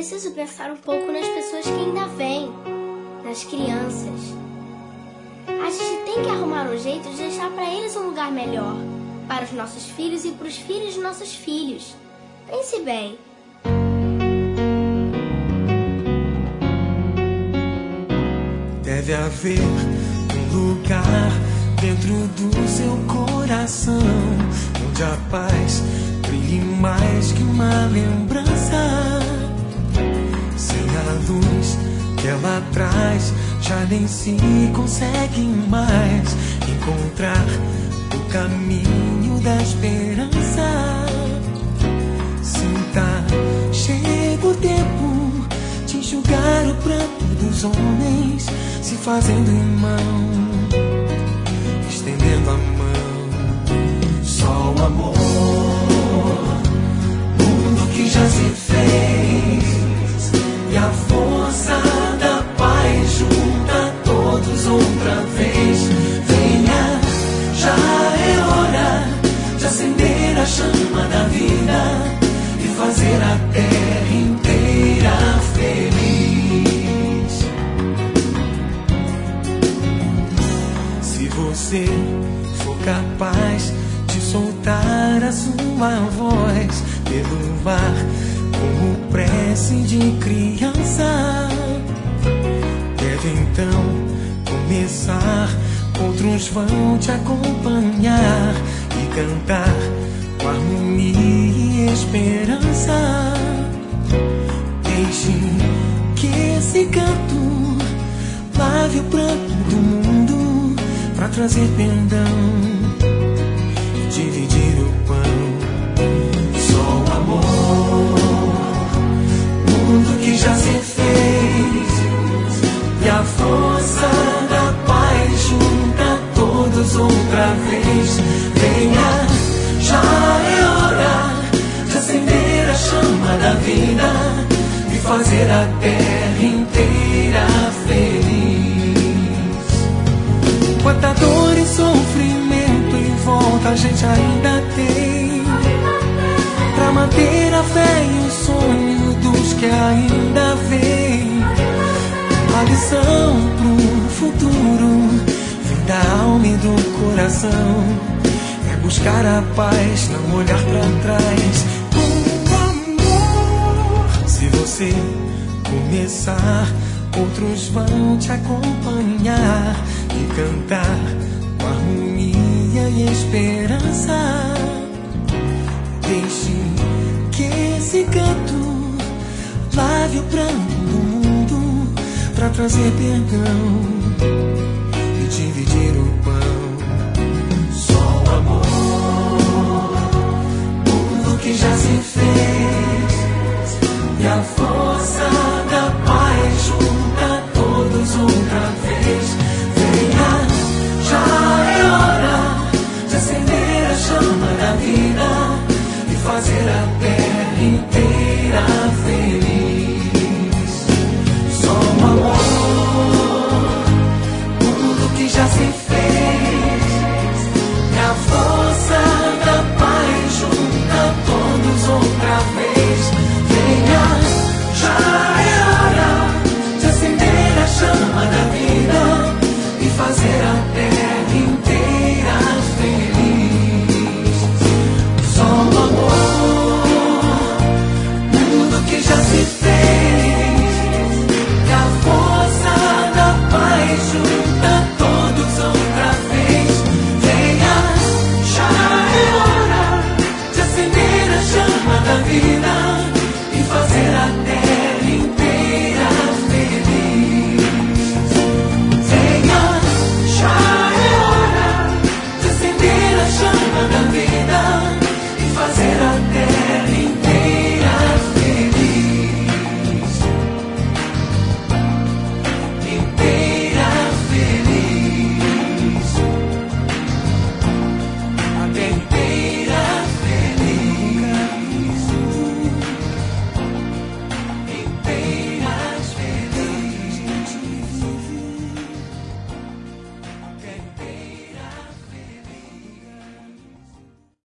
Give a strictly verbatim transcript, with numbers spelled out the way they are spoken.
preciso pensar um pouco nas pessoas que ainda vêm, nas crianças. A gente tem que arrumar um jeito de deixar para eles um lugar melhor, para os nossos filhos e para os filhos de nossos filhos. Pense bem. Deve haver um lugar dentro do seu coração, onde a paz brilhe mais que uma lembrança. Sem a luz que ela traz, já nem se consegue mais encontrar o caminho da esperança. Sinta, chega o tempo de enxugar o pranto dos homens, se fazendo irmão, estendendo a mão. Só o amor, mundo que já se fez, e a força da paz junta todos outra vez. Venha, já é hora de acender a chama da vida e fazer a terra inteira feliz. Se você for capaz de soltar a sua voz pelo ar como prece de criança, deve então começar. Outros vão te acompanhar e cantar com harmonia e esperança. Deixe que esse canto lave o pranto do mundo pra trazer perdão e dividir o pão. Só o amor, mundo que já se fez, e a força da paz junta todos outra vez. Venha, já é hora de acender a chama da vida e fazer a terra inteira feliz. Quanta dor e sofrimento em volta a gente ainda tem, pra manter a fé e o sonho dos que ainda vêm. A lição pro futuro vem da alma e do coração, é buscar a paz, não olhar pra trás. Com amor, se você começar, outros vão te acompanhar e cantar com harmonia e esperança. Deixe que esse canto lave o pranto do mundo pra trazer perdão e dividir o pão. Só o amor, mundo que já se fez, e a força